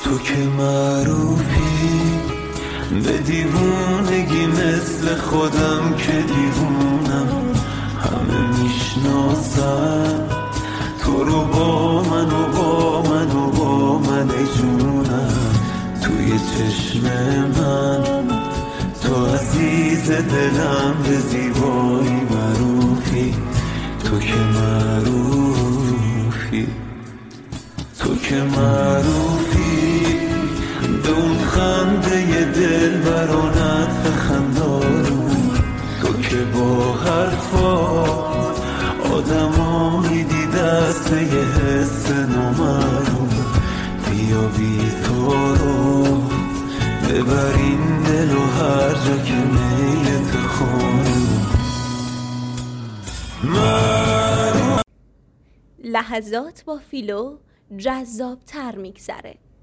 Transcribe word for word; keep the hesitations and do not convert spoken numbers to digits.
تو که معروفی به دیوونگی مثل خودم که دیوونم، همه میشناسم تو رو با من و با من و با من ای جونم. توی چشم من تو عزیز دلم، به زیبایی معروفی. تو که معروفی تو که معروفی به اون خنده دل برانت خندارون. تو که با حرفات آدما میدی دست یه حس نامعلوم. بیا بی تو رو ببرین دل و هر جا که میت خانم. لحظات با فیلو جذاب تر میگذره.